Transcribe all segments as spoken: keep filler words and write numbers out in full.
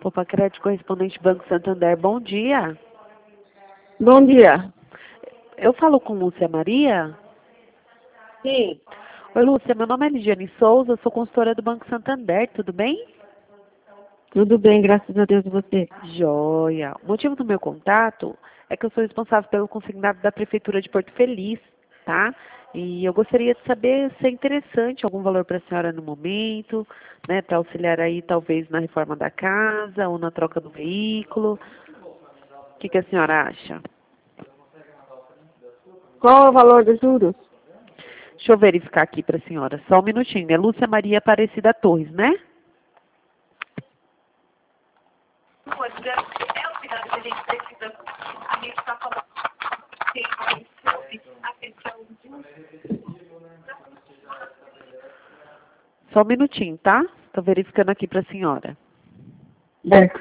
Opa, Crédito Correspondente Banco Santander, bom dia. Bom dia. Eu falo com Lúcia Maria? Sim. Oi, Lúcia, meu nome é Ligiane Souza, sou consultora do Banco Santander, tudo bem? Tudo bem, graças a Deus, e você? Joia. O motivo do meu contato é que eu sou responsável pelo consignado da Prefeitura de Porto Feliz, tá? E eu gostaria de saber se é interessante algum valor para a senhora no momento, né, para auxiliar aí talvez na reforma da casa ou na troca do veículo. O que, que a senhora acha? Qual é o valor dos juros? Deixa eu verificar aqui para a senhora, só um minutinho. É Lúcia Maria Aparecida Torres, né? Só um minutinho, tá? Estou verificando aqui para a senhora. Certo.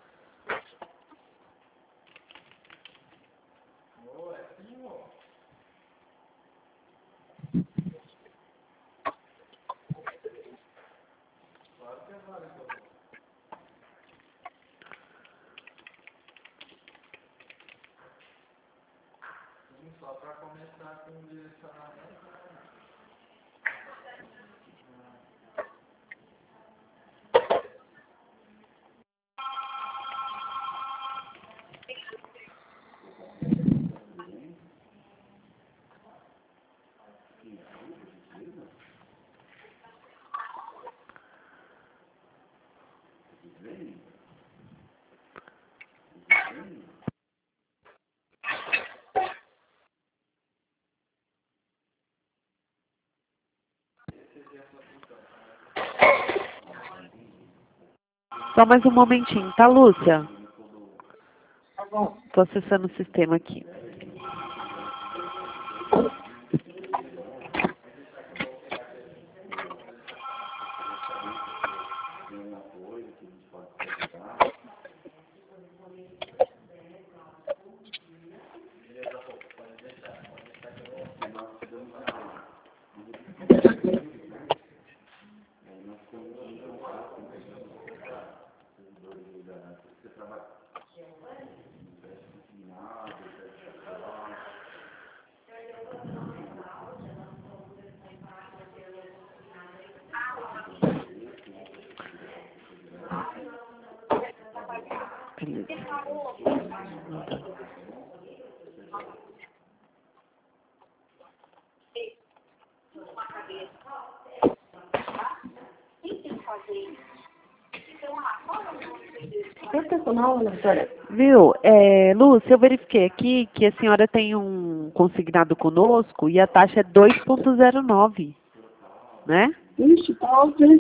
Só mais um momentinho, tá, Lúcia? Tá bom. Estou acessando o sistema aqui. Beleza. Personal, né, doutora? Viu, é, Lúcia, eu verifiquei aqui que a senhora tem um consignado conosco e a taxa é dois vírgula zero nove, né? Ixi, tá alto, hein?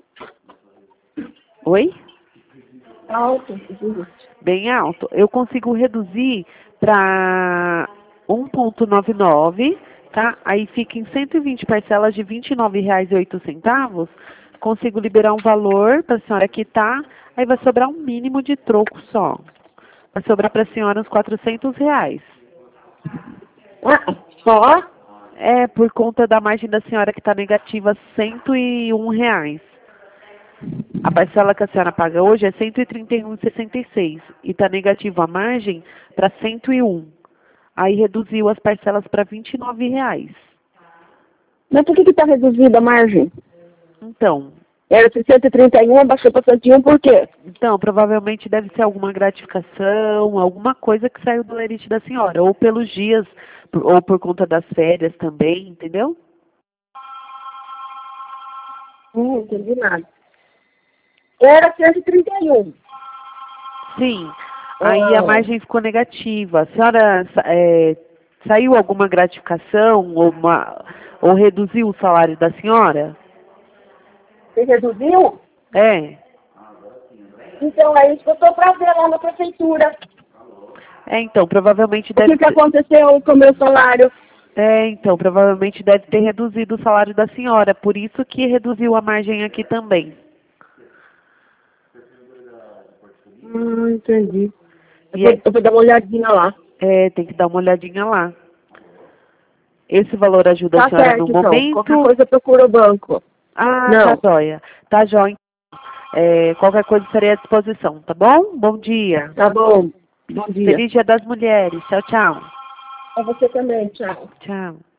Oi? Tá alto, esse juro. Bem alto. Eu consigo reduzir para um vírgula noventa e nove, tá? Aí fica em cento e vinte parcelas de vinte e nove reais e oito centavos. Consigo liberar um valor para a senhora quitar, aí vai sobrar um mínimo de troco só. Vai sobrar para a senhora uns quatrocentos reais. Ah, só? É, por conta da margem da senhora que está negativa, cento e um reais. A parcela que a senhora paga hoje é cento e trinta e um reais e sessenta e seis centavos e está negativa a margem para cento e um. Aí reduziu as parcelas para vinte e nove reais. Mas por que que tá reduzida a margem? Então, Era cento e trinta e um, abaixou para cento e um, por quê? então, provavelmente deve ser alguma gratificação, alguma coisa que saiu do lerite da senhora, ou pelos dias, ou por conta das férias também, entendeu? Hum, não entendi nada. Era cento e trinta e um. Sim. Aí a Ah, margem ficou negativa. A senhora é, saiu alguma gratificação ou, uma, ou reduziu o salário da senhora? você reduziu? É. Então é isso que eu estou para ver lá na prefeitura. É, então, provavelmente O deve que que ter, aconteceu com o meu salário? é, então, provavelmente deve ter reduzido o salário da senhora, por isso que reduziu a margem aqui também. Hum, entendi. Eu E vou, é, eu vou dar uma olhadinha lá. é, tem que dar uma olhadinha lá. Esse valor ajuda a Tá senhora no certo, então. Qualquer momento? coisa procura o banco. Ah, tá Não. jóia. Tá jóia. É, qualquer coisa estarei à disposição, tá bom? Bom dia. Tá bom. Bom dia. Feliz Dia das Mulheres. Tchau, tchau. A você também, tchau. Tchau.